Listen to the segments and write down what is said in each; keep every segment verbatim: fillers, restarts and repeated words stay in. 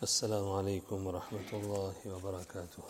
السلام عليكم ورحمة الله وبركاته.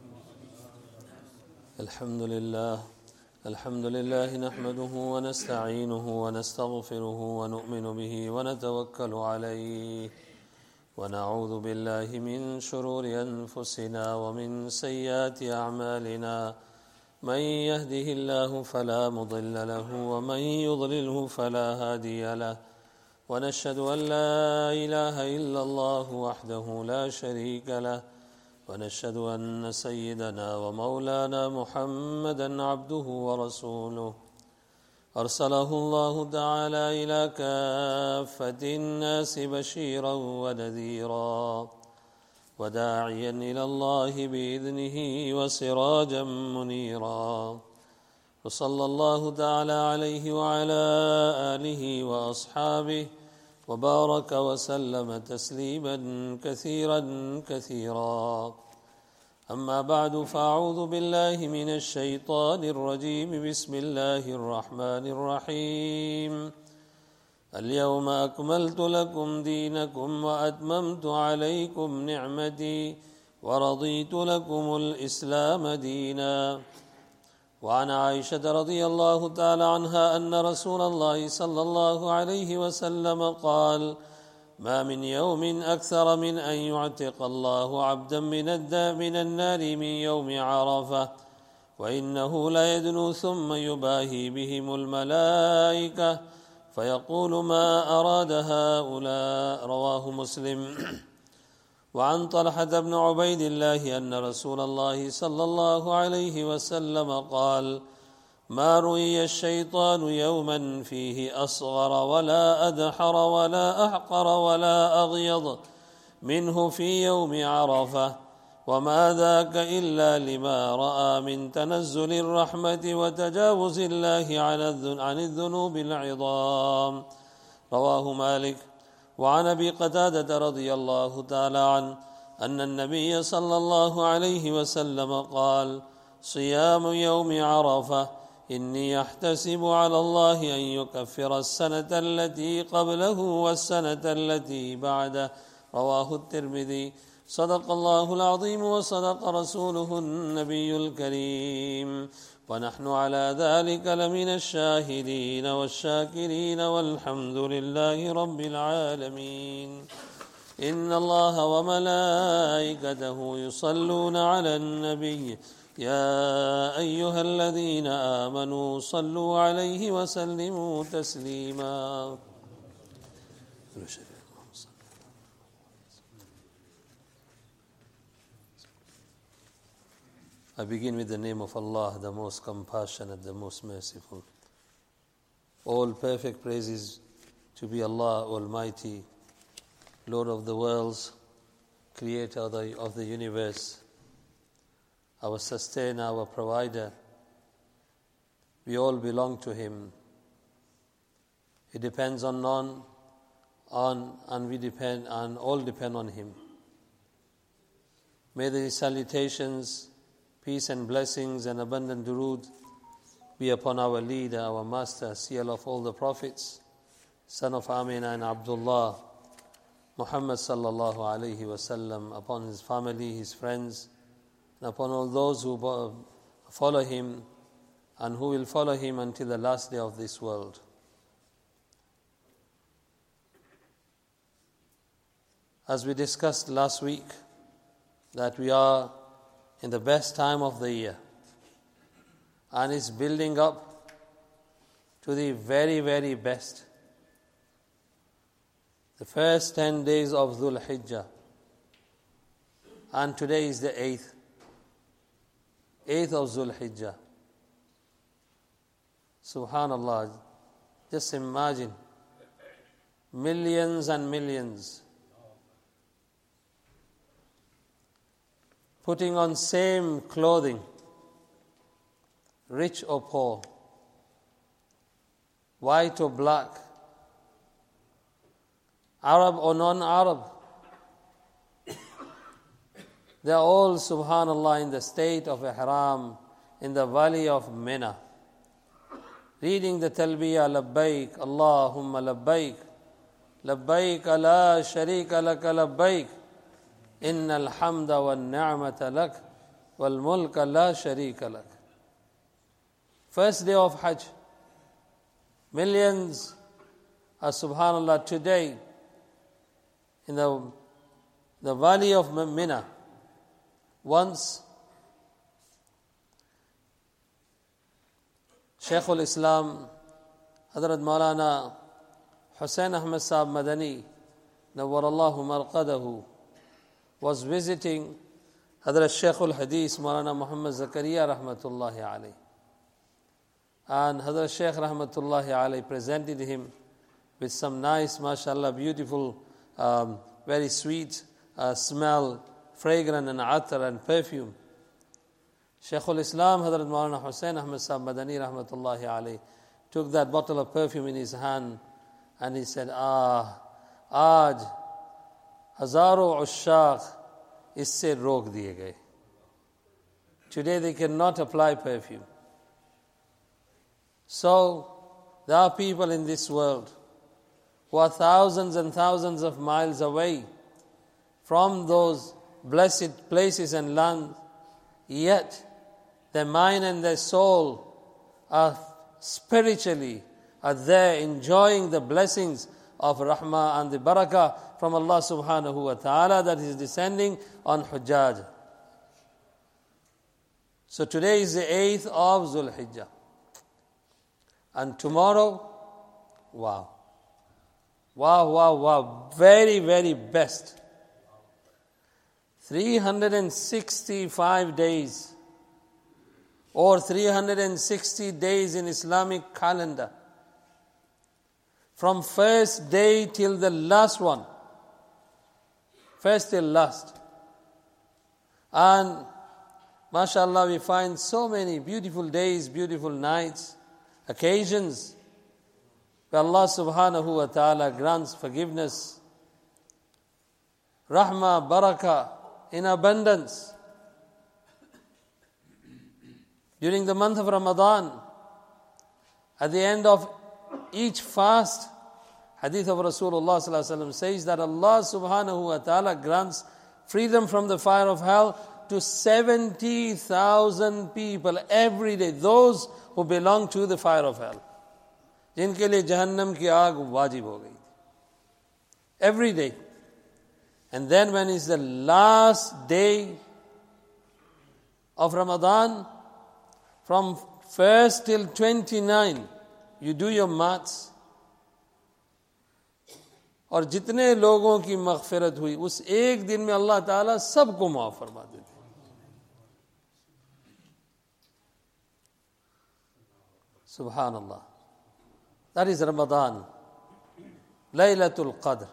الحمد لله الحمد لله نحمده ونستعينه ونستغفره ونؤمن به ونتوكل عليه ونعوذ بالله من شرور أنفسنا ومن سيئات أعمالنا. من يهده الله فلا مضل له ومن يضلله فلا هادي له، ونشهد أن لا إله إلا الله وحده لا شريك له، ونشهد أن سيدنا ومولانا محمدا عبده ورسوله أرسله الله تعالى إلى كافة الناس بشيرا ونذيرا وداعيا إلى الله بإذنه وسراجا منيرا، وصلى الله تعالى عليه وعلى آله وأصحابه وبارك وسلم تسليما كثيرا كثيرا. أما بعد، فأعوذ بالله من الشيطان الرجيم. بسم الله الرحمن الرحيم. اليوم أكملت لكم دينكم وأتممت عليكم نعمتي ورضيت لكم الإسلام دينا. وعن عائشة رضي الله تعالى عنها أن رسول الله صلى الله عليه وسلم قال: ما من يوم أكثر من أن يعتق الله عبدا من النار من يوم عرفة، وإنه لا يدنو ثم يباهي بهم الملائكة فيقول: ما أراد هؤلاء؟ رواه مسلم. وعن طلحة بن عبيد الله أن رسول الله صلى الله عليه وسلم قال: ما رؤي الشيطان يوما فيه أصغر ولا أدحر ولا أحقر ولا أغيض منه في يوم عرفة، وما ذاك إلا لما رأى من تنزل الرحمة وتجاوز الله عن الذنوب العظام. رواه مالك. وعن أبي قتادة رضي الله تعالى عنه أن النبي صلى الله عليه وسلم قال: صيام يوم عرفة إني أحتسب على الله أن يكفر السنة التي قبله والسنة التي بعده. رواه الترمذي. صدق الله العظيم وصدق رسوله النبي الكريم، ونحن على ذلك لمن الشاهدين والشاكرين، والحمد لله رب العالمين. إن الله وملائكته يصلون على النبي يا أيها الذين آمنوا صلوا عليه وسلموا تسليما. I begin with the name of Allah, the most compassionate, the most merciful. All perfect praises to be Allah Almighty, Lord of the worlds, Creator of the, of the universe, our sustainer, our provider. We all belong to Him. He depends on none, on, and we depend, and all depend on Him. May the salutations, peace and blessings and abundant durood be upon our leader, our master, seal of all the prophets, son of Amina and Abdullah, Muhammad sallallahu alayhi wasallam, upon his family, his friends, and upon all those who follow him and who will follow him until the last day of this world. As we discussed last week, that we are in the best time of the year, and it's building up to the very, very best. The first ten days of Dhul Hijjah, and today is the eighth, eighth of Dhul Hijjah. Subhanallah, just imagine, millions and millions putting on same clothing, rich or poor, white or black, Arab or non-Arab. They are all, subhanallah, in the state of ihram, in the valley of Mina, reading the talbiyah, labbaik, Allahumma labbaik, labbaik la sharika laka labbaik, Inna al-hamda wal-ni'mata lak wal-mulka la sharika lak. First day of Hajj. Millions are, subhanallah, today in the, the valley of Mina. Once Shaykh al-Islam Hazrat Maulana Hussain Ahmad Sahib Madani Nawwarallahu Marqadahu was visiting Hazrat Shaykh al-Hadith Maulana Muhammad Zakaria Rahmatullahi Alayhi. And Hazrat Shaykh Rahmatullahi Alayhi presented him with some nice, mashallah, beautiful, um, very sweet uh, smell, fragrant and atar and perfume. Shaykh al-Islam Hazrat Maulana Hussain Ahmad Sahib Madani Rahmatullahi Alayhi took that bottle of perfume in his hand and he said, Ah, Aaj, Hazaro Ushaq, isse rok diye gaye. Today they cannot apply perfume. So, there are people in this world who are thousands and thousands of miles away from those blessed places and lands, yet their mind and their soul are spiritually are there enjoying the blessings of rahmah and the barakah from Allah subhanahu wa ta'ala that is descending on Hujjaj. So today is the eighth of Dhul Hijjah. And tomorrow, wow. Wow, wow, wow. Very, very best. three hundred sixty-five days or three hundred sixty days in Islamic calendar. From first day till the last one. First till last. And mashallah, we find so many beautiful days, beautiful nights, occasions where Allah subhanahu wa ta'ala grants forgiveness, rahmah, barakah in abundance. During the month of Ramadan, at the end of each fast, hadith of Rasulullah sallallahu alaihi wasallam says that Allah subhanahu wa ta'ala grants freedom from the fire of hell to seventy thousand people every day, those who belong to the fire of hell, जिनके लिए जहन्नम की आग वाजिब हो गई. Every day. And then when is the last day of Ramadan, from first till twenty-nine, you do your maths. और जितने लोगों की मग़फ़िरत हुई उस एक दिन में अल्लाह ताला सबको माफ़ फरमा देते. Subhanallah. That is Ramadan. Laylatul Qadr.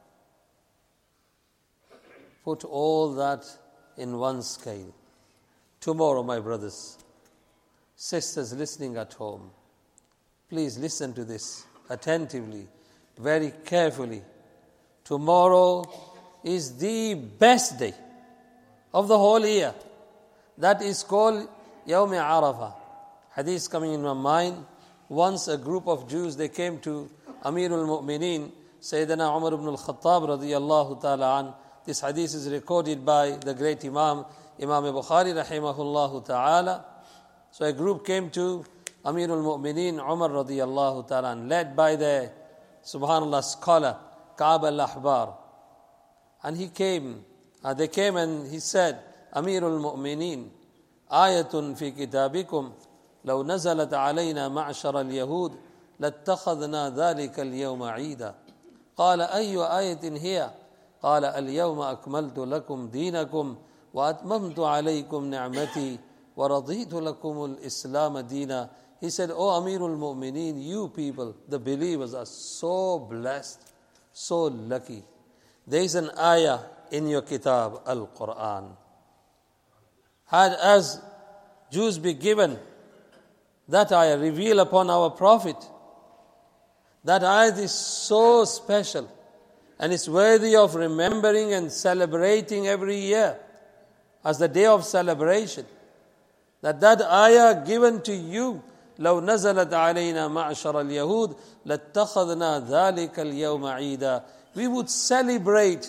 Put all that in one scale. Tomorrow, my brothers, sisters listening at home, please listen to this attentively, very carefully. Tomorrow is the best day of the whole year. That is called Yawm Arafah. Hadith coming in my mind. Once a group of Jews, they came to Amirul Mu'mineen, Sayyidina Umar ibn al-Khattab radiyallahu ta'ala an. This hadith is recorded by the great Imam, Imam Bukhari rahimahullahu ta'ala. So a group came to Amirul Mu'mineen, Umar radiyallahu ta'ala an, led by the, subhanallah, scholar, Ka'b al-Ahbar. And he came, uh, they came and he said, Amirul Mu'mineen, ayatun fi kitabikum, لو نزلت علينا معشر اليهود لاتخذنا ذلك اليوم عيدا. قال أي آية هي؟ قال اليوم أكملت لكم دينكم وأتممت عليكم نعمتي ورضيت لكم الإسلام دينا. He said, O Amirul Mu'mineen, you people, the believers, are so blessed, so lucky. There is an ayah in your kitab, Al-Quran. Had as Jews be given that ayah revealed upon our Prophet, that ayah is so special and it's worthy of remembering and celebrating every year as the day of celebration. That that ayah given to you, لو نزلت علينا معشر اليهود لاتخذنا ذلك اليوم عيدا. We would celebrate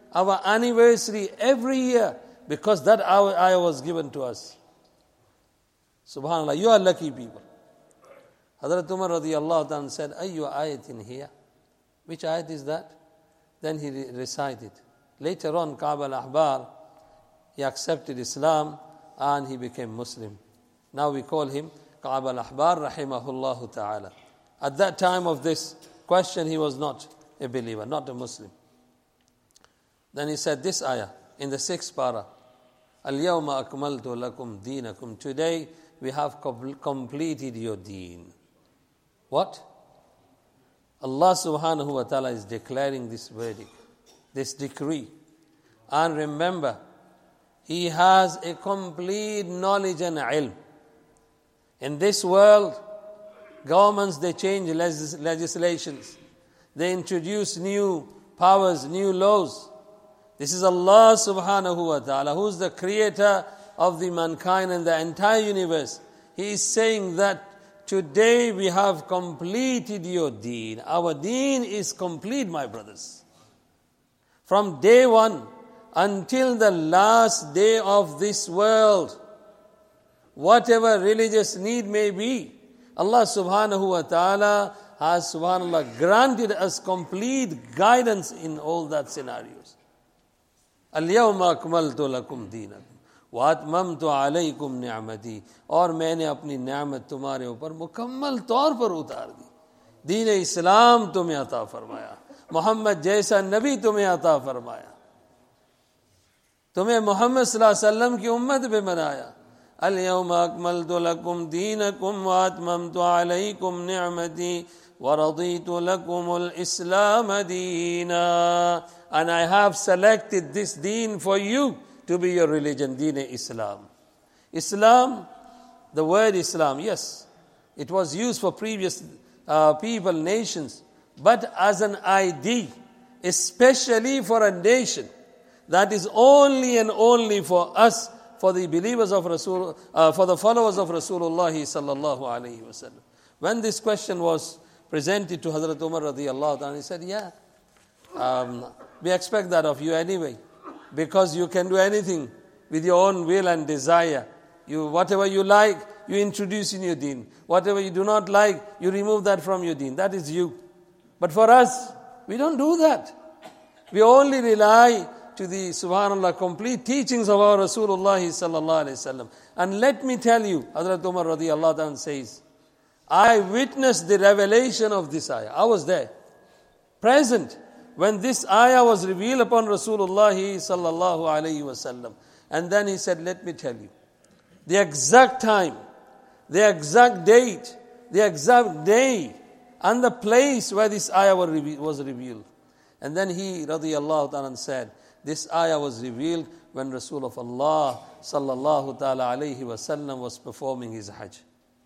our anniversary every year because that ayah was given to us. Subhanallah, you are lucky people. Hazrat Umar radiallahu ta'ala said, Ayyu ayatin here? Which ayat is that? Then he recited. Later on, Ka'b al-Ahbar, he accepted Islam and he became Muslim. Now we call him Ka'b al-Ahbar rahimahullah ta'ala. At that time of this question, he was not a believer, not a Muslim. Then he said this ayah in the sixth para. Al-yawma akmaltu lakum deenakum. Today we have completed your deen. What? Allah subhanahu wa ta'ala is declaring this verdict, this decree. And remember, He has a complete knowledge and ilm. In this world, governments, they change legis- legislations. They introduce new powers, new laws. This is Allah subhanahu wa ta'ala, who is the creator of the mankind and the entire universe. He is saying that today we have completed your deen. Our deen is complete, my brothers. From day one until the last day of this world, whatever religious need may be, Allah subhanahu wa ta'ala has subhanallah granted us complete guidance in all that scenarios. Al-yawma akmaltu lakum deenakum wa atmamtu alaykum ni'mati. और मैंने अपनी नियामत तुम्हारे ऊपर मुकम्मल तौर पर उतार दी. दीन इस्लाम तुम्हें अता फरमाया. मोहम्मद जैसा नबी तुम्हें अता फरमाया. तुम्हें मोहम्मद सल्लल्लाहु अलैहि वसल्लम की उम्मत पे बनाया. اليوم أكملت لكم دينكم وأتممت عليكم نعمتي ورضيت لكم الإسلام دينا. And I have selected this deen for you to be your religion, deen Islam. Islam, the word Islam, yes, it was used for previous uh, people, nations, but as an I D, especially for a nation, that is only and only for us, for the believers of Rasul, uh, for the followers of Rasulullah sallallahu alaihi wasallam. When this question was presented to Hazrat Umar radiyallahu anhu, he said, yeah, um, we expect that of you anyway, because you can do anything with your own will and desire. You, whatever you like, you introduce in your deen. Whatever you do not like, you remove that from your deen. That is you. But for us, we don't do that. We only rely to the subhanallah complete teachings of our Rasulullah sallallahu alaihi wasallam. And let me tell you, Hazrat Umar radiyallahu anhu says, I witnessed the revelation of this ayah. I was there, present, when this ayah was revealed upon Rasulullah sallallahu alaihi wasallam. And then he said, let me tell you, the exact time, the exact date, the exact day, and the place where this ayah was revealed. And then he, radiyallahu ta'ala, said, this ayah was revealed when Rasul of Allah sallallahu ta'ala alayhi wa sallam was performing his hajj.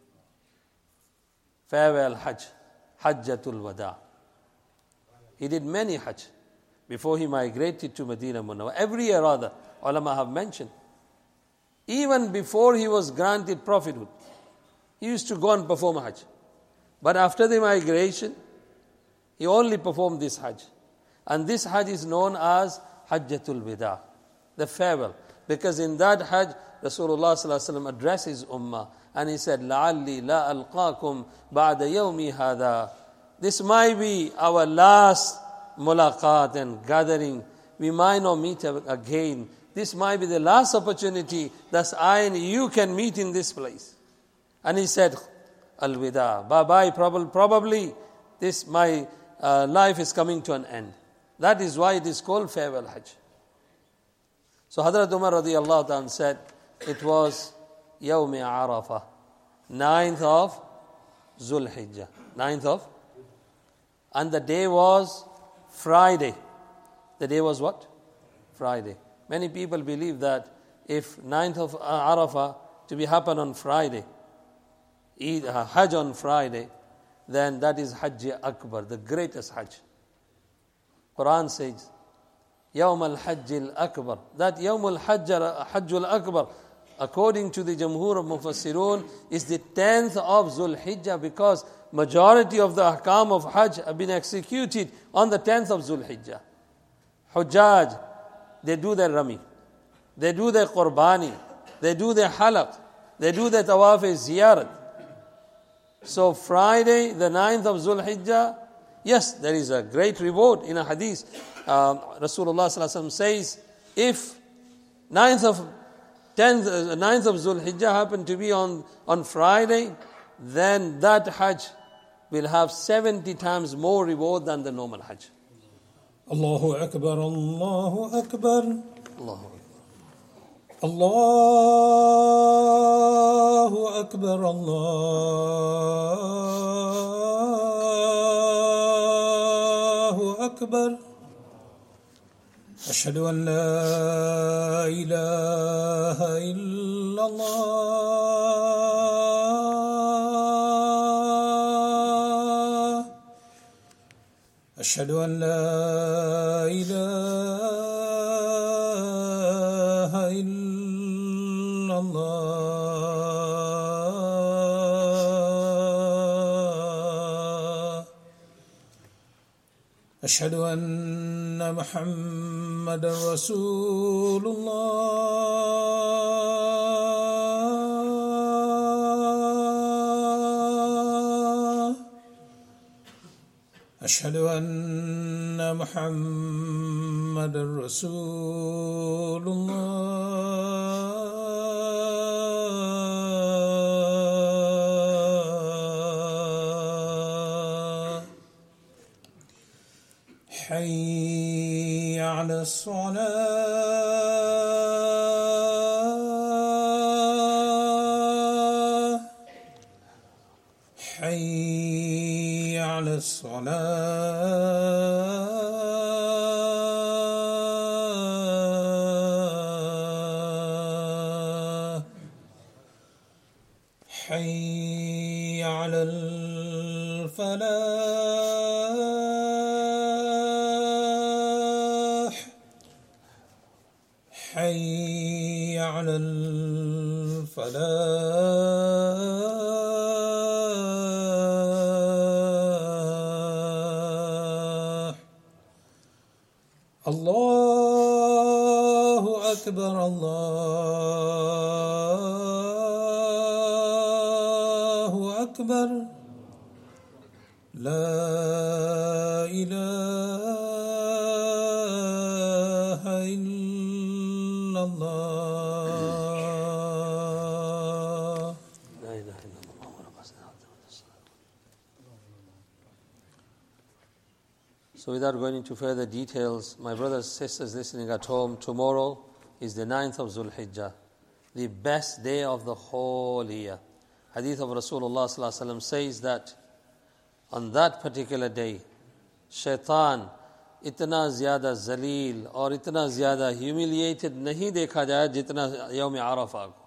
Farewell hajj, hajjatul wada. He did many hajj before he migrated to Medina Munawwara. Every year rather, ulama have mentioned. Even before he was granted prophethood, he used to go and perform hajj. But after the migration, he only performed this hajj. And this hajj is known as Hajjatul Wida, the farewell. Because in that hajj, Rasulullah sallallahu alaihi wasallam addressed his ummah and he said, لَعَلِّي لَا أَلْقَاكُمْ بَعْدَ يَوْمِ هَذَا. This might be our last mulaqat and gathering. We might not meet again. This might be the last opportunity that I and you can meet in this place. And he said, Al-Wida, bye-bye, probably, probably this, my uh, life is coming to an end. That is why it is called farewell hajj. So Hazrat Umar radiyallahu ta'ala said, it was Yawmi Arafah, ninth of Zulhijjah. Ninth of? And the day was Friday. The day was what? Friday. Many people believe that if ninth of Arafah to be happen on Friday, Eid, uh, Hajj on Friday, then that is Hajj Akbar, the greatest Hajj. Quran says, Yawm al-Hajj al-Akbar. That Yawm al-Hajj Hajj al-Akbar, according to the Jamhur of Mufassirun, is the tenth of Zulhijjah, because majority of the ahkam of Hajj have been executed on the tenth of Zulhijjah. Hujjaj, they do their rami, they do their qurbani, they do their halaq, they do their tawaf ziyarat. So Friday, the ninth of Zul Hijjah, yes, there is a great reward in a hadith. Um, Rasulullah sallallahu alaihi wasallam says, if ninth of tenth, uh, ninth of Zul Hijjah happen to be on, on Friday, then that Hajj will have seventy times more reward than the normal Hajj. Allahu Akbar, Allahu Akbar. Allahu Akbar. Allahu Akbar, Allahu Akbar. Ashhadu an la ilaha illallah. Ashhadu an la ilaha illallah. Ashhadu anna Muhammadan Rasulullah. Ashhadu anna Muhammadan Rasulullah. حي على الصلاة حي على الصلاة حي على الفلاح حي على الفلاح الله أكبر الله أكبر لا إله إلا الله. لا إله إلا الله محمد رسول الله. So without going into further details, my brothers and sisters listening at home, tomorrow is the ninth of Zul Hijjah, the best day of the whole year. Hadith of Rasulullah sallallahu alaihi wasallam says that on that particular day, shaitan itna zyada zaleel or itna zyada humiliated nahi dekha jaya jitna Yawm Arafah ko.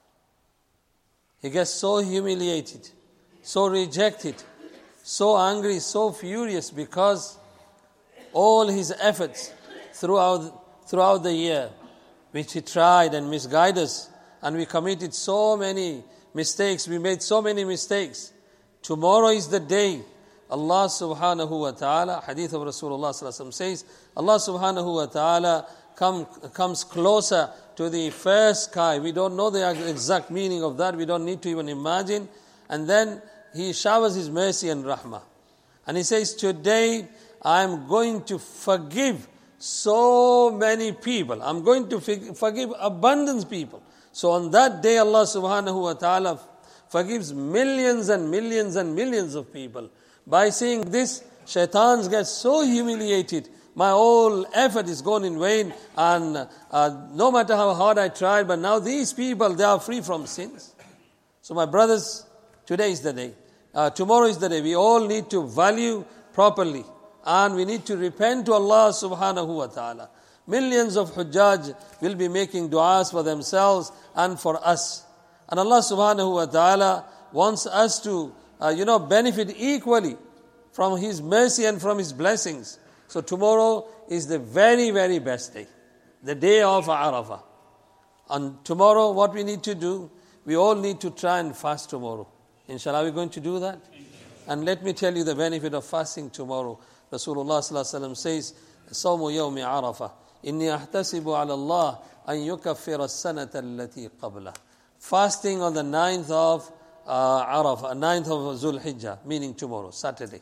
He gets so humiliated, so rejected, so angry, so furious because all his efforts throughout throughout the year, which he tried and misguided us, and we committed so many mistakes, we made so many mistakes. Tomorrow is the day Allah subhanahu wa ta'ala, hadith of Rasulullah sallallahu alaihi wasallam says, Allah subhanahu wa ta'ala come, comes closer to the first sky. We don't know the exact meaning of that. We don't need to even imagine. And then He showers His mercy and rahmah. And He says, today I am going to forgive so many people. I'm going to forgive abundant people. So on that day Allah subhanahu wa ta'ala forgives millions and millions and millions of people. By saying this, shaitans get so humiliated. My whole effort is gone in vain, and uh, no matter how hard I tried, but now these people, they are free from sins. So my brothers, today is the day. Uh, tomorrow is the day. We all need to value properly, and we need to repent to Allah subhanahu wa ta'ala. Millions of Hujjaj will be making du'as for themselves and for us. And Allah subhanahu wa ta'ala wants us to, uh, you know, benefit equally from His mercy and from His blessings. So tomorrow is the very, very best day. The day of Arafah. And tomorrow what we need to do, we all need to try and fast tomorrow. Inshallah, are we going to do that? And let me tell you the benefit of fasting tomorrow. Rasulullah sallallahu alaihi wasallam says, Sawmu yawmi Arafah. إني أحتسب على الله أن يكفر السنة التي قبله. Fasting on the ninth of uh, Arafah, ninth of Zul Hijjah, meaning tomorrow, Saturday.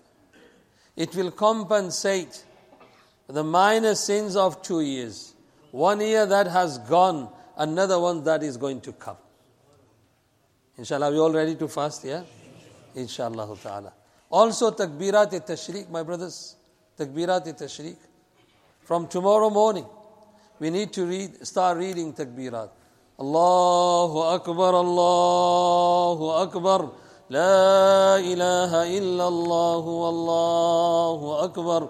It will compensate the minor sins of two years. One year that has gone, another one that is going to come. Inshallah, are we all ready to fast? Yeah? Inshallah ta'ala. Also, Takbirat al-Tashriq, my brothers. Takbirat al-Tashriq. From tomorrow morning, we need to read, start reading Takbirat. Allahu Akbar, Allahu Akbar. La ilaha illallah, Allahu Akbar.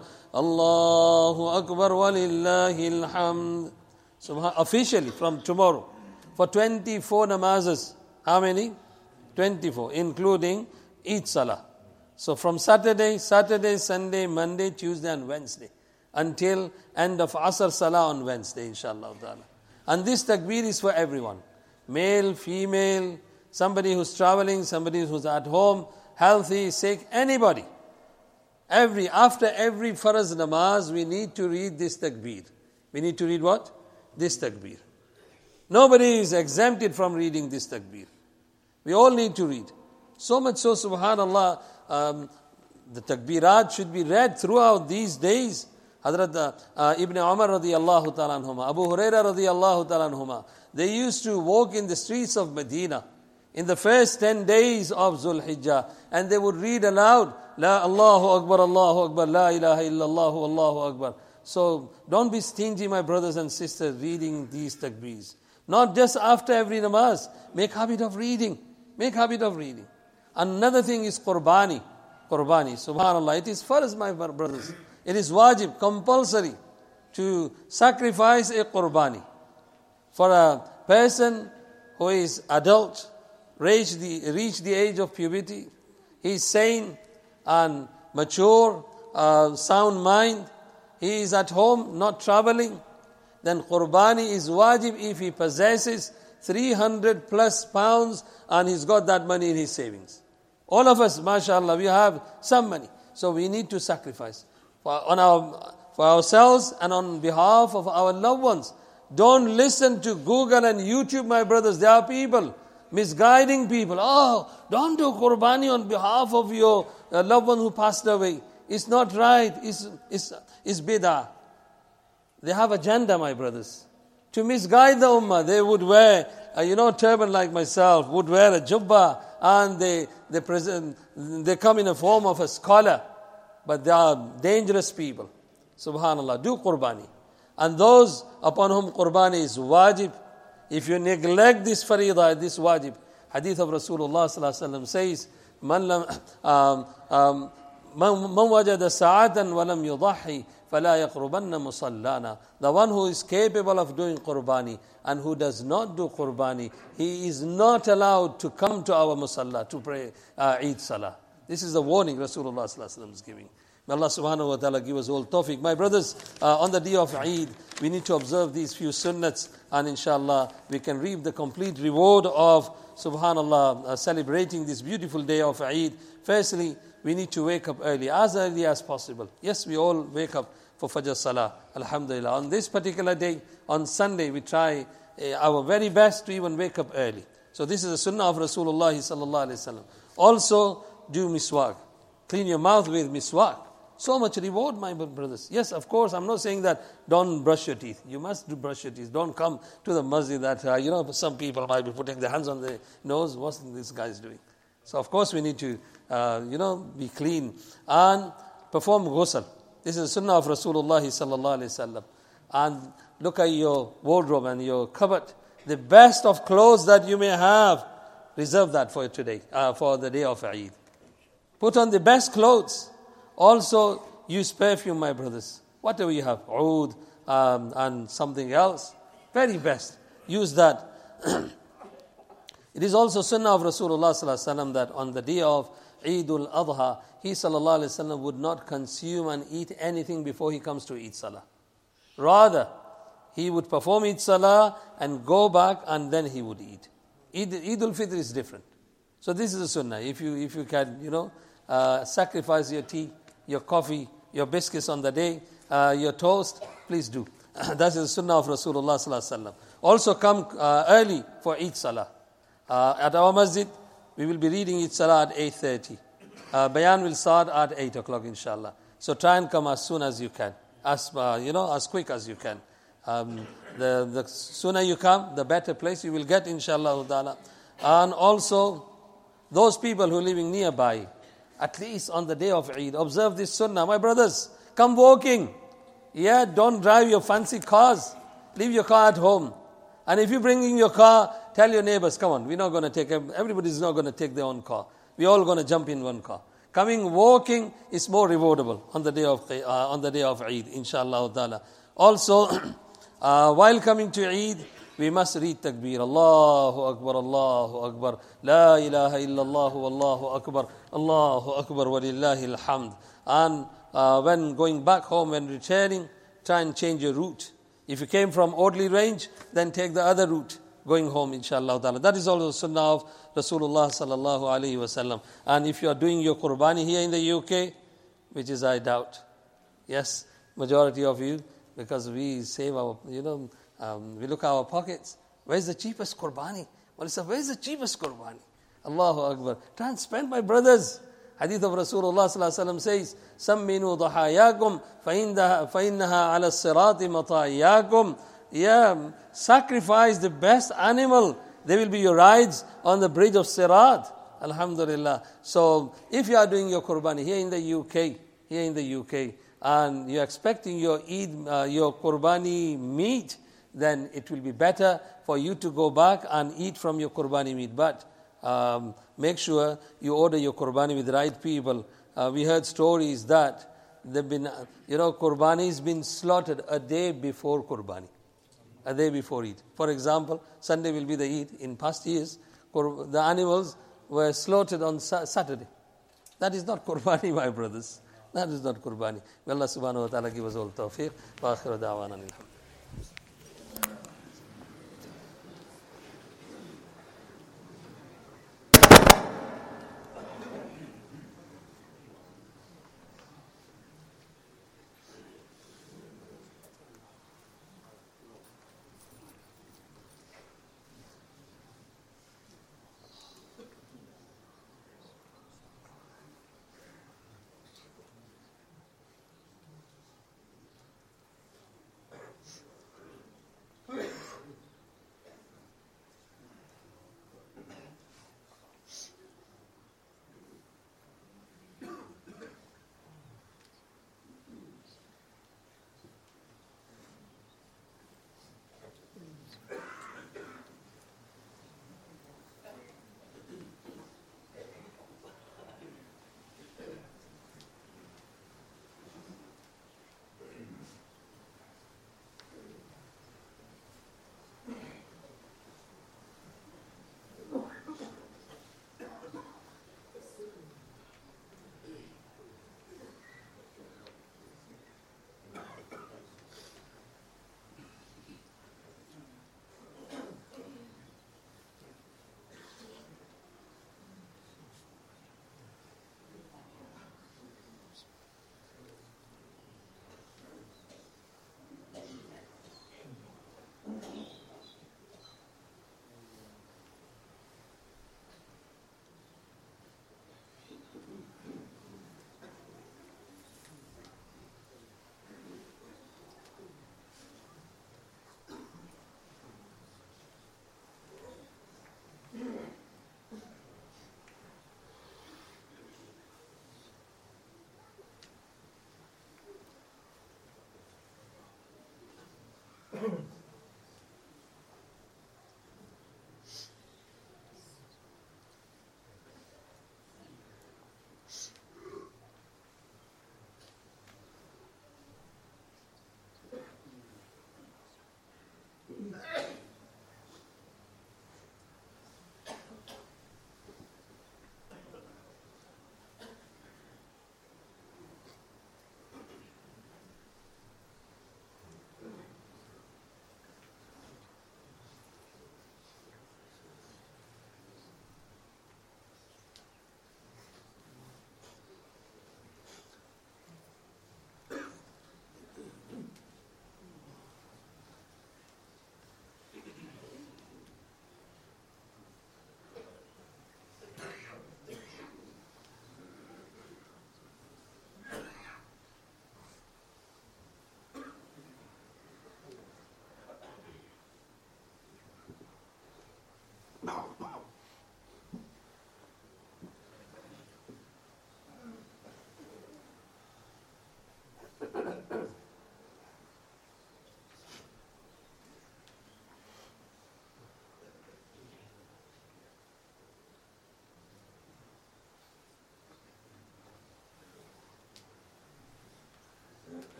Allahu Akbar, walillahi alhamd. Subhan- officially from tomorrow. For twenty-four namazes. How many? twenty-four, including each salah. So from Saturday, Saturday, Sunday, Monday, Tuesday and Wednesday. Until end of Asr Salah on Wednesday, inshallah ta'ala. And this takbir is for everyone. Male, female, somebody who's traveling, somebody who's at home, healthy, sick, anybody. Every, after every Faraz namaz, we need to read this takbir. We need to read what? This takbir. Nobody is exempted from reading this takbir. We all need to read. So much so, subhanallah, um, the takbirat should be read throughout these days. Hazrat uh, uh, Ibn Umar radiyallahu ta'ala anhuma, Abu Huraira radiyallahu ta'ala anhuma, they used to walk in the streets of Medina in the first ten days of Zul Hijjah, and they would read aloud, La Allahu Akbar, Allahu Akbar, La ilaha illallah, Allahu Akbar. So don't be stingy, my brothers and sisters, reading these takbirs. Not just after every namaz. Make habit of reading. Make habit of reading. Another thing is qurbani. Qurbani, subhanallah. It is farz, my brothers. It is wajib, compulsory to sacrifice a qurbani. For a person who is adult, reach the, reach the age of puberty, he is sane and mature, uh, sound mind, he is at home, not traveling, then qurbani is wajib if he possesses three hundred plus pounds and he's got that money in his savings. All of us, mashallah, we have some money. So we need to sacrifice for, on our, for ourselves and on behalf of our loved ones. Don't listen to Google and YouTube, my brothers. There are people misguiding people. Oh, don't do qurbani on behalf of your uh, loved one who passed away. It's not right. It's, it's, it's bid'ah. They have agenda, my brothers. To misguide the ummah, they would wear, uh, you know, turban like myself, would wear a jubbah, and they they present, they come in a form of a scholar, but they are dangerous people. Subhanallah, do qurbani. And those upon whom qurbani is wajib, if you neglect this faridah, this wajib, hadith of Rasulullah sallallahu alaihi wasallam says, man lam um, um, man wajada sa'atan wa lam yudahi فَلَا يَقْرُبَنَّ مُصَلَّانَا. The one who is capable of doing qurbani and who does not do qurbani, he is not allowed to come to our musalla to pray uh, Eid Salah. This is the warning Rasulullah sallallahu alaihi wasallam is giving. May Allah subhanahu wa ta'ala give us all tawfiq. My brothers, uh, on the day of Eid, we need to observe these few sunnats, and inshallah we can reap the complete reward of, subhanallah, uh, celebrating this beautiful day of Eid. Firstly, we need to wake up early, as early as possible. Yes, we all wake up for Fajr Salah, alhamdulillah. On this particular day, on Sunday, we try uh, our very best to even wake up early. So this is a sunnah of Rasulullah sallallahu alaihi wasallam. Also, do miswak. Clean your mouth with miswak. So much reward, my brothers. Yes, of course, I'm not saying that don't brush your teeth. You must do brush your teeth. Don't come to the masjid that, uh, you know, some people might be putting their hands on their nose. What's this guy is doing? So, of course, we need to, uh, you know, be clean and perform ghusl. This is the sunnah of Rasulullah sallallahu alaihi wasallam. And look at your wardrobe and your cupboard. The best of clothes that you may have, reserve that for today, uh, for the day of Eid. Put on the best clothes. Also, use perfume, my brothers. Whatever you have, oud um, and something else, very best. Use that. It is also sunnah of Rasulullah sallallahu alaihi wasallam that on the day of Eidul Adha, he sallallahu alaihi wasallam would not consume and eat anything before he comes to Eid Salah. Rather, he would perform Eid Salah and go back and then he would eat. Eid, Eidul Fitr is different. So this is a sunnah. If you if you can, you know, uh, sacrifice your tea, your coffee, your biscuits on the day, uh, your toast, please do. That is the sunnah of Rasulullah sallallahu alaihi wasallam. Also come uh, early for Eid Salah. Uh, at our masjid, we will be reading Eid Salah at eight thirty. Uh, Bayan will start at eight o'clock, inshallah. So try and come as soon as you can, as uh, you know, as quick as you can. Um, the, the sooner you come, the better place you will get, inshallah. And also, those people who are living nearby, at least on the day of Eid, observe this sunnah. My brothers, come walking. Yeah, don't drive your fancy cars. Leave your car at home. And if you're bringing your car, tell your neighbors, come on, we're not going to take, everybody's not going to take their own car. We're all going to jump in one car. Coming walking is more rewardable on the day of uh, on the day of Eid, inshallah ta'ala. Also, uh, while coming to Eid, we must read takbir. Allahu Akbar, Allahu Akbar. La ilaha illallah, Allahu Akbar. Allahu Akbar, walillahi alhamd. And uh, when going back home, when returning, try and change your route. If you came from Audley Range, then take the other route going home, inshallah ta'ala. That is also the sunnah of Rasulullah sallallahu alayhi wa sallam. And if you are doing your qurbani here in the U K, which is I doubt, yes, majority of you, because we save our, you know, um, we look at our pockets. Where's the cheapest qurbani? Well, it's a, where's the cheapest qurbani? Allahu Akbar. Try and spend, my brothers. Hadith of Rasulullah sallallahu alaihi wasallam says, "Samminu dhahayakum fa innaha ala sirati mata'iyakum." Yeah, sacrifice the best animal. They will be your rides on the bridge of Sirat. Alhamdulillah. So, if you are doing your qurbani here in the U K, here in the U K, and you're expecting your Eid, uh, your qurbani meat, then it will be better for you to go back and eat from your qurbani meat. But um, make sure you order your qurbani with the right people. Uh, we heard stories that they've been, you know, qurbani has been slaughtered a day before qurbani, a day before Eid. For example, Sunday will be the Eid. In past years, the animals were slaughtered on Saturday. That is not qurbani, my brothers. That is not qurbani. May Allah subhanahu wa ta'ala give us all tawfiq. Wa akhiru da'wana alhamdulillah.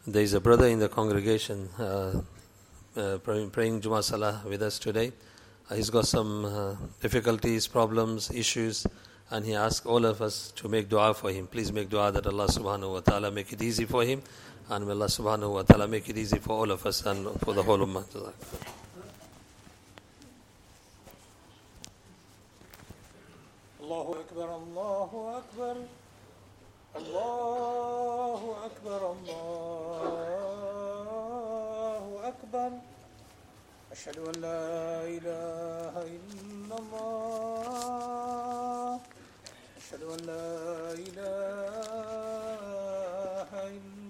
There is a brother in the congregation uh, uh, praying, praying Jummah Salah with us today. Uh, he's got some uh, difficulties, problems, issues, and he asked all of us to make dua for him. Please make dua that Allah subhanahu wa ta'ala make it easy for him, and may Allah subhanahu wa ta'ala make it easy for all of us and for the whole ummah. Allahu Akbar, Allahu Akbar, Allahu Akbar, Allahu Akbar. Ashhadu an la ilaha illallah. Ashhadu an la ilaha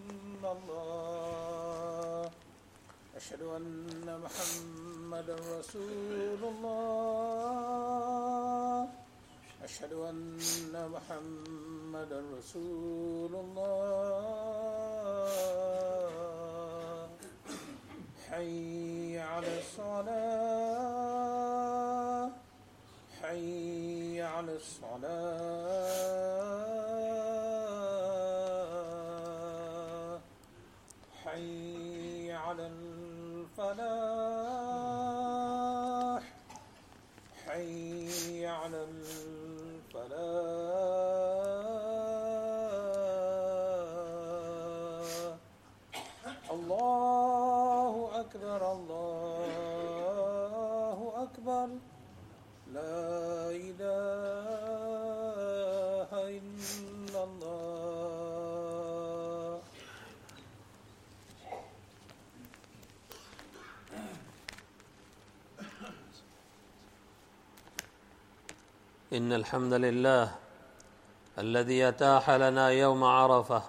illallah. Ashhadu anna Muhammadan Rasulullah. أشهد أن محمدا رسول الله. حي على الصلاة، حي على الصلاة، حي على الفلاح، حي على الفلاح. الله أكبر، الله أكبر، لا إله إلا الله. إن الحمد لله الذي أتاح لنا يوم عرفة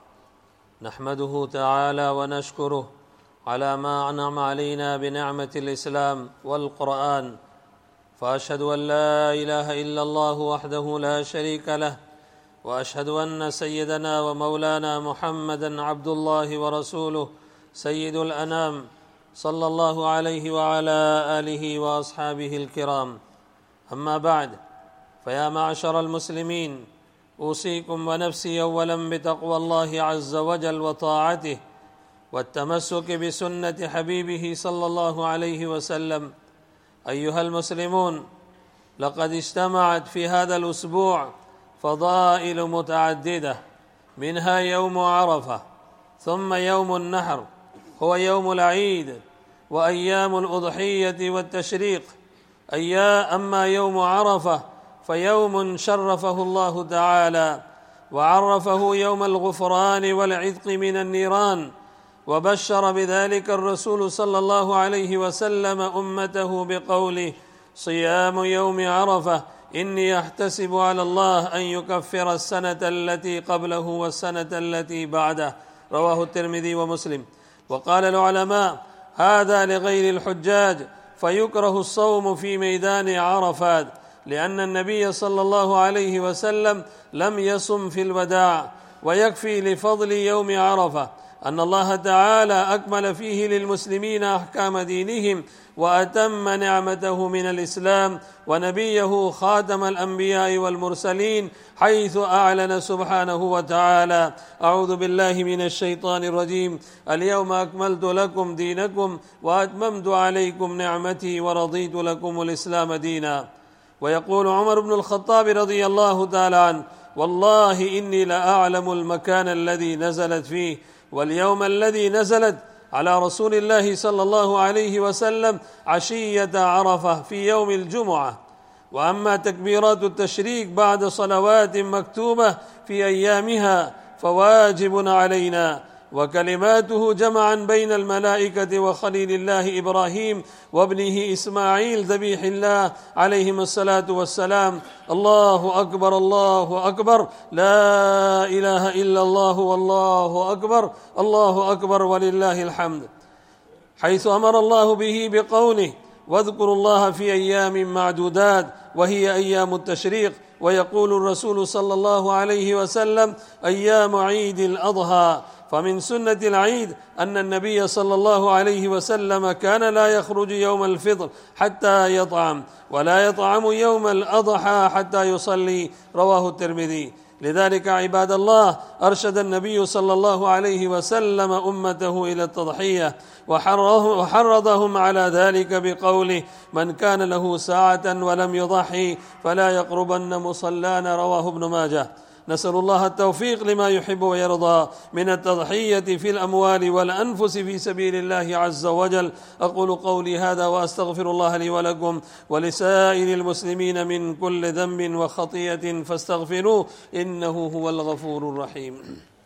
نحمده تعالى ونشكره على ما أنعم علينا بنعمة الإسلام والقرآن، فأشهد أن لا إله إلا الله وحده لا شريك له، وأشهد أن سيدنا ومولانا محمدا عبد الله ورسوله سيد الأنام صلى الله عليه وعلى آله وأصحابه الكرام. أما بعد، فيا معشر المسلمين، أوصيكم ونفسي أولا بتقوى الله عز وجل وطاعته والتمسك بسنة حبيبه صلى الله عليه وسلم. أيها المسلمون، لقد اجتمعت في هذا الأسبوع فضائل متعددة، منها يوم عرفة، ثم يوم النحر هو يوم العيد، وأيام الأضحية والتشريق. أيا أما يوم عرفة فيوم شرفه الله تعالى وعرفه يوم الغفران والعتق من النيران، وبشر بذلك الرسول صلى الله عليه وسلم أمته بقوله: صيام يوم عرفة إني أحتسب على الله أن يكفر السنة التي قبله والسنة التي بعده. رواه الترمذي ومسلم. وقال العلماء: هذا لغير الحجاج، فيكره الصوم في ميدان عرفات، لأن النبي صلى الله عليه وسلم لم يصم في الوداع. ويكفي لفضل يوم عرفة أن الله تعالى أكمل فيه للمسلمين أحكام دينهم، وأتم نعمته من الإسلام، ونبيه خاتم الأنبياء والمرسلين، حيث أعلن سبحانه وتعالى: أعوذ بالله من الشيطان الرجيم، اليوم أكملت لكم دينكم وأتممت عليكم نعمتي ورضيت لكم الإسلام دينا. ويقول عمر بن الخطاب رضي الله تعالى عنه: والله إني لأعلم المكان الذي نزلت فيه واليوم الذي نزلت على رسول الله صلى الله عليه وسلم عشية عرفة في يوم الجمعة. وأما تكبيرات التشريق بعد صلوات مكتوبة في أيامها فواجب علينا، وكلماته جمعا بين الملائكة وخليل الله إبراهيم وابنه إسماعيل ذبيح الله عليهم الصلاة والسلام: الله أكبر، الله أكبر، لا إله إلا الله، والله أكبر، الله أكبر ولله الحمد، حيث أمر الله به بقوله: واذكروا الله في أيام معدودات، وهي أيام التشريق. ويقول الرسول صلى الله عليه وسلم: أيام عيد الأضحى. فمن سنة العيد أن النبي صلى الله عليه وسلم كان لا يخرج يوم الفطر حتى يطعم، ولا يطعم يوم الأضحى حتى يصلي. رواه الترمذي. لذلك عباد الله أرشد النبي صلى الله عليه وسلم أمته إلى التضحية وحرضهم على ذلك بقوله: من كان له ساعة ولم يضحي فلا يقربن مصلانا، رواه ابن ماجه. نسأل الله التوفيق لما يحب ويرضى من التضحية في الأموال والأنفس في سبيل الله عز وجل. أقول قولي هذا وأستغفر الله لي ولكم ولسائر المسلمين من كل ذنب وخطيئة فاستغفروه إنه هو الغفور الرحيم.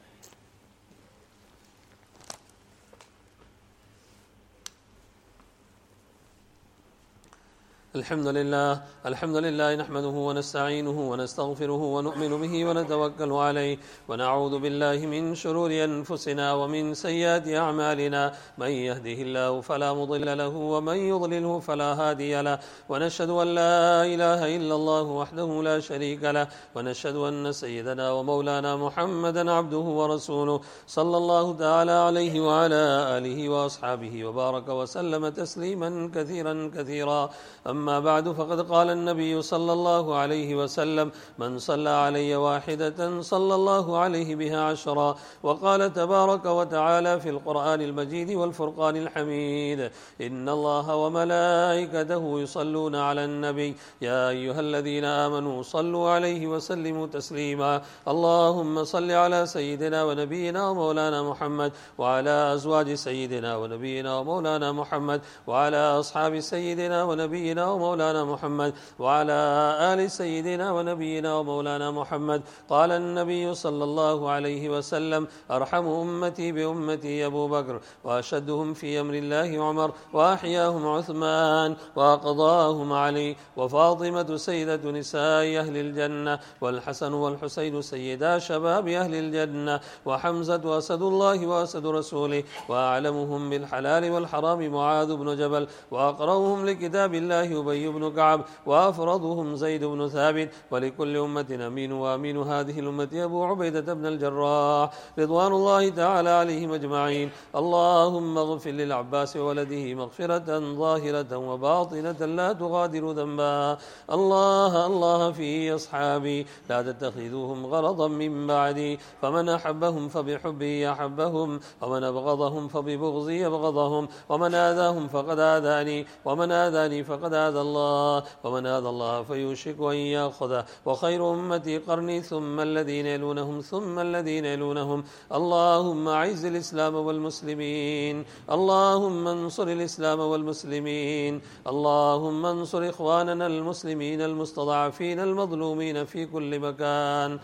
الحمد لله الحمد لله نحمده ونستعينه ونستغفره ونؤمن به ونتوكل عليه ونعوذ بالله من شرور أنفسنا ومن سيئات أعمالنا، من يهده الله فلا مضل له ومن يضلله فلا هادي له، ونشهد أن لا إله إلا الله وحده لا شريك له، ونشهد أن سيدنا ومولانا محمدا عبده ورسوله صلى الله تعالى عليه وعلى آله وأصحابه وبارك وسلم تسليما كثيرا كثيرا. أما بعد، فقد قال النبي صلى الله عليه وسلم: من صلى علي واحدة صلى الله عليه بها عشرا. وقال تبارك وتعالى في القرآن المجيد والفرقان الحميد: إن الله وملائكته يصلون على النبي يا أيها الذين آمنوا صلوا عليه وسلموا تسليما. اللهم صل على سيدنا ونبينا ومولانا محمد وعلى أزواج سيدنا ونبينا ومولانا محمد وعلى أصحاب سيدنا ونبينا ومولانا محمد وعلى آل سيدنا ونبينا ومولانا محمد. قال النبي صلى الله عليه وسلم: أرحم أمتي بأمتي أبو بكر، وأشدهم في أمر الله عمر، وأحياهم عثمان، وأقضاهم علي، وفاطمة سيدة نساء أهل الجنة، والحسن والحسين سيدا شباب أهل الجنة، وحمزة أسد الله وأسد رسوله، وأعلمهم بالحلال والحرام معاذ بن جبل، وأقرأهم لكتاب الله أبي بن كعب، وأفرضهم زيد بن ثابت. ولكل أمة أمين، وأمين هذه الأمة أبو عبيدة بن الجراح رضوان الله تعالى عليهم أجمعين. اللهم اغفر للعباس وولده مغفرة ظاهرة وباطنة لا تغادر ذنبا. الله الله في أصحابي لا تتخذوهم غرضا من بعدي، فمن أحبهم فبحبي أحبهم، ومن أبغضهم فببغضي أبغضهم، ومن آذاهم فقد آذاني، ومن آذاني فقد آذى الله، ومن آذى الله فيوشك أن يأخذه. وخير أمتي قرني ثم الذين يلونهم ثم الذين يلونهم. اللهم أعز الإسلام والمسلمين، اللهم انصر الإسلام والمسلمين، اللهم انصر إخواننا المسلمين المستضعفين المظلومين في كل مكان.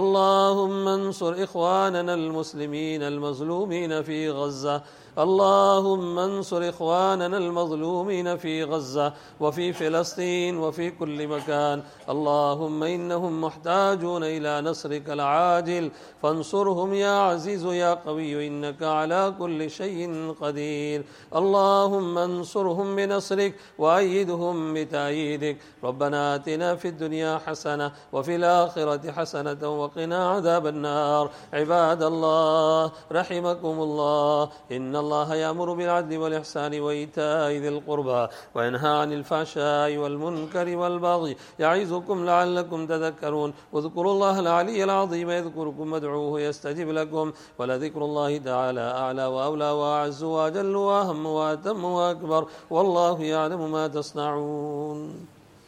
اللهم انصر إخواننا المسلمين المظلومين في غزة، اللهم انصر إخواننا المظلومين في غزة وفي فلسطين وفي كل مكان. اللهم إنهم محتاجون إلى نصرك العاجل، فانصرهم يا عزيز يا قوي إنك على كل شيء قدير. اللهم انصرهم بنصرك وأيدهم بتأييدك. ربنا آتنا في الدنيا حسنة وفي الآخرة حسنة وقنا عذاب النار. عباد الله رحمكم الله، إن الله يأمر بالعدل والإحسان وإيتاء ذي القربى وينهى عن الفحشاء والمنكر والبغي يعظكم لعلكم تذكرون. واذكروا الله العلي العظيم يذكركم وادعوه يستجب لكم، ولذكر الله تعالى أعلى وأولى وأعز وأجل وأهم وأتم وأكبر، والله يعلم ما تصنعون.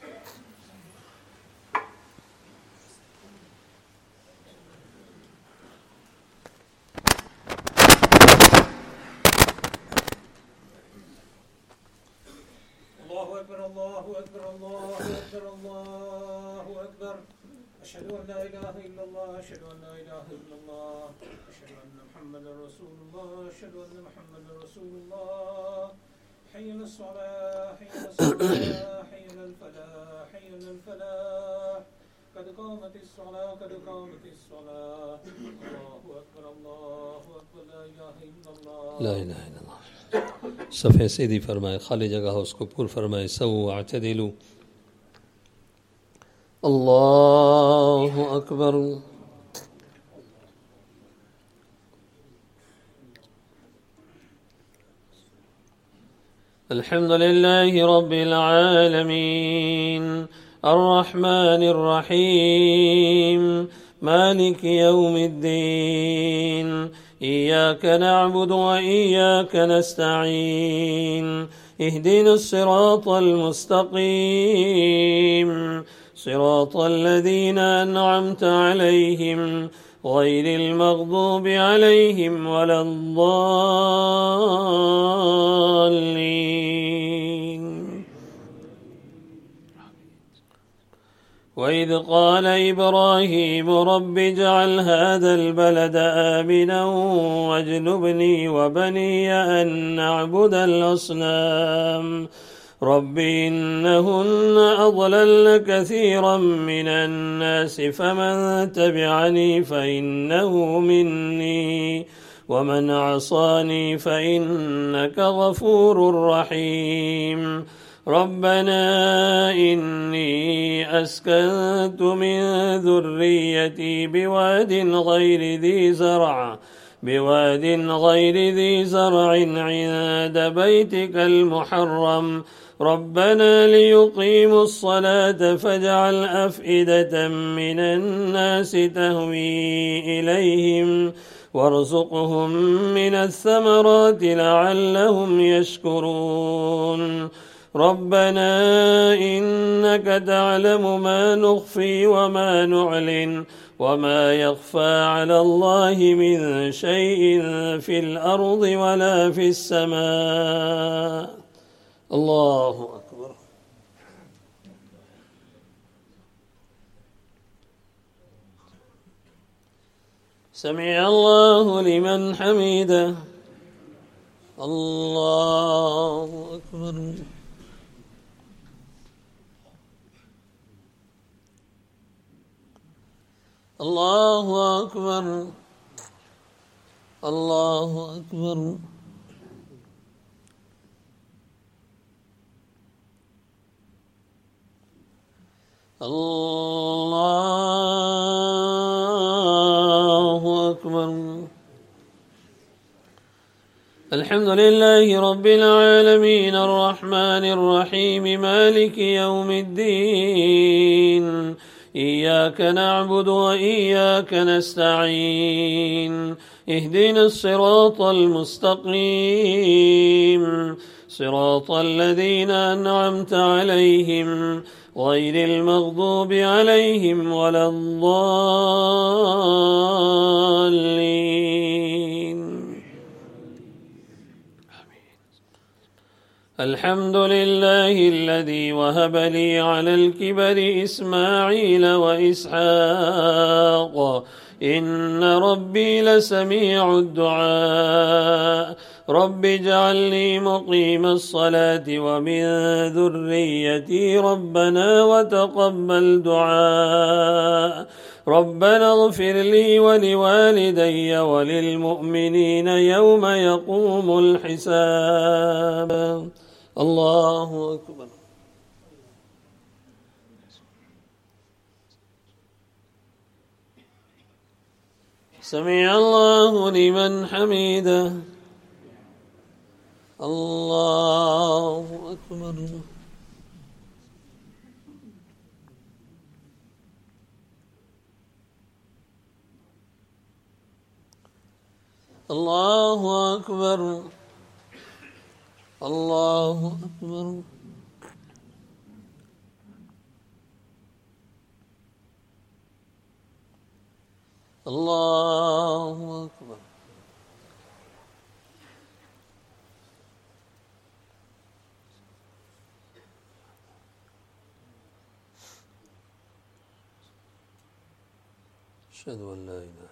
الله أكبر الله أكبر الله أكبر الله أكبر. أشهد أن لا إله إلا الله أشهد أن لا إله إلا الله أشهد أن محمدا رسول الله أشهد أن محمدا رسول الله. حي على الصلاة حي على الصلاة حي على الفلاح حي على الفلاح. قد قامت الصلاة قد قامت الصلاة. الله أكبر الله أكبر. لا إله إلا الله لا إله إلا الله. صفحه सीधी फरमाए, खाली जगह हो उसको पुर फरमाए. सऊ अतदिलु. अल्लाहु अकबर. الحمد لله رب العالمين الرحمن الرحيم مالك يوم الدين. إياك نعبد وإياك نستعين. اهدنا الصراط المستقيم صراط الذين أنعمت عليهم غير المغضوب عليهم ولا الضالين. وإذ قال إبراهيم رب اجعل هذا البلد آمنا واجنبني وبني أن نعبد الأصنام رب إنهن أضللن كثيرا من الناس فمن تبعني فإنه مني ومن عصاني فإنك غفور رحيم. ربنا إني أسكنت من ذريتي بواد غير ذي زرع بواد غير ذي زرع عند بيتك المحرم ربنا ليقيموا الصلاة فاجعل أفئدة من الناس تهوي إليهم وارزقهم من الثمرات لعلهم يشكرون. ربنا إنك تعلم ما نخفي وما نعلن وما يخفى على الله من شيء في الأرض ولا في السماء. الله أكبر. سمع الله لمن حمده. الله أكبر. الله أكبر. الله أكبر. الله أكبر. الحمد لله رب العالمين الرحمن الرحيم مالك يوم الدين. إياك نعبد وإياك نستعين. اهدنا الصراط المستقيم صراط الذين أنعمت عليهم غير المغضوب عليهم ولا الضالين. الحمد لله الذي وهب لي على الكبر إسماعيل وإسحاق إن ربي لسميع الدعاء. رب اجعلني مقيم الصلاة ومن ذريتي ربنا وتقبل دعاء. ربنا اغفر لي ولوالدي وللمؤمنين يوم يقوم الحساب. الله أكبر. سمع الله لمن حمده. الله أكبر. الله أكبر. الله أكبر. الله أكبر. أشهد أن لا إله إلا الله.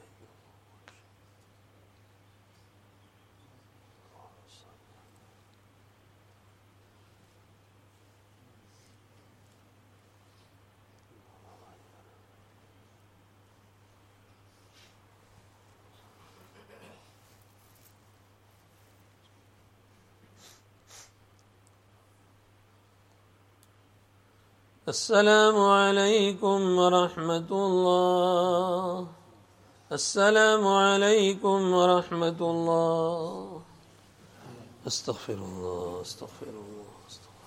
السلام عليكم ورحمة الله. السلام عليكم ورحمة الله. استغفر الله استغفر الله استغفر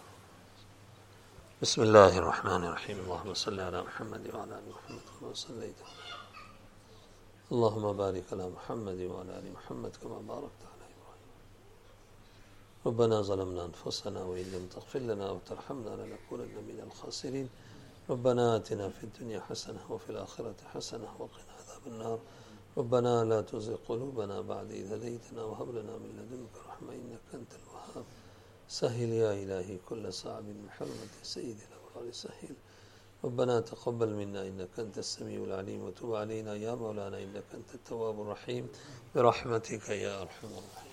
الله. بسم الله الرحمن الرحيم. اللهم صل على محمد وعلى آل محمد كما صليت اللهم بارك على محمد وعلى آل محمد كما باركت على إبراهيم. ربنا ظلمنا أنفسنا وإن لم تغفر لنا وترحمنا لنكونن من الخاسرين. ربنا آتنا في الدنيا حسنة وفي الآخرة حسنة وقنا عذاب النار. ربنا لا تزغ قلوبنا بعد إذ هديتنا وهب لنا من لدنك رحمة إنك أنت الوهاب. سهل يا إلهي كل صعب بحرمة سيد الأبرار سهل. ربنا تقبل منا إنك أنت السميع العليم وتب علينا يا مولانا إنك أنت التواب الرحيم برحمتك يا أرحم الراحمين.